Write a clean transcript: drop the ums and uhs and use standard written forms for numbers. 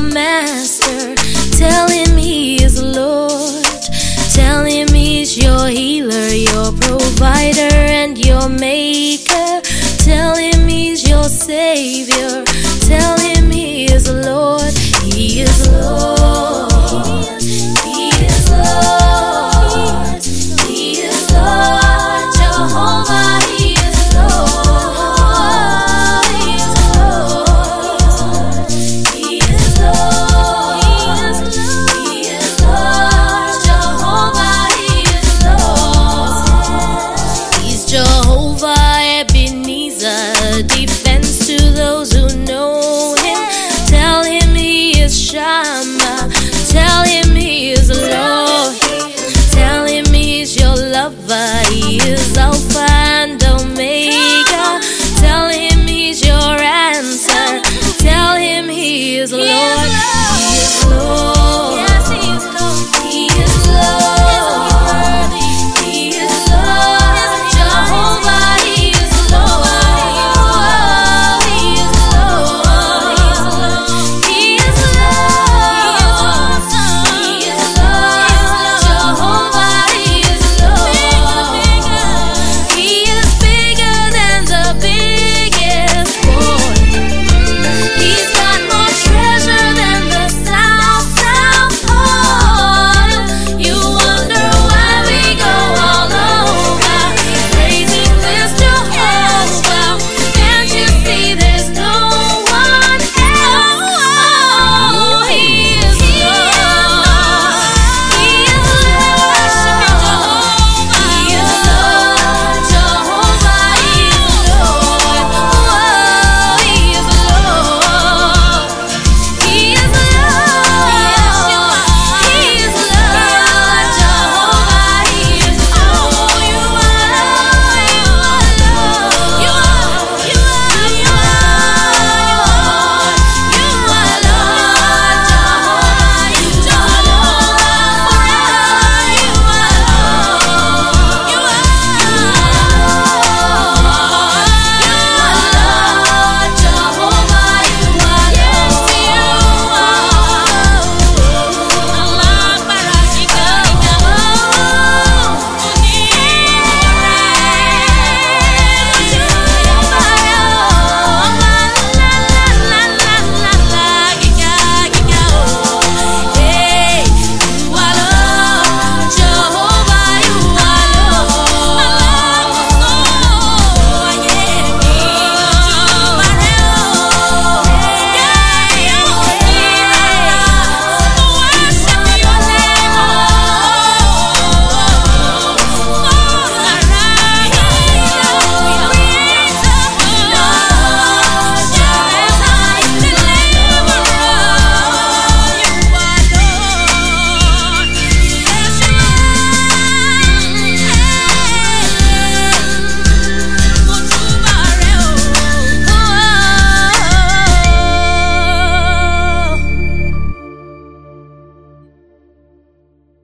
master. Tell him he is Lord. Tell him he's your healer, your provider, and your maker. Tell him he's your savior. Tell him he is Lord. He is Lord. He is Lord. He is Lord. Jehovah, he is Lord. He is Lord. He is Lord. He is Lord. Jehovah, he is Lord. He's Jehovah Ebenezer, defense to those who know him. Tell him he is Shammah. Tell him he is Lord. Tell him he's your lover. He is our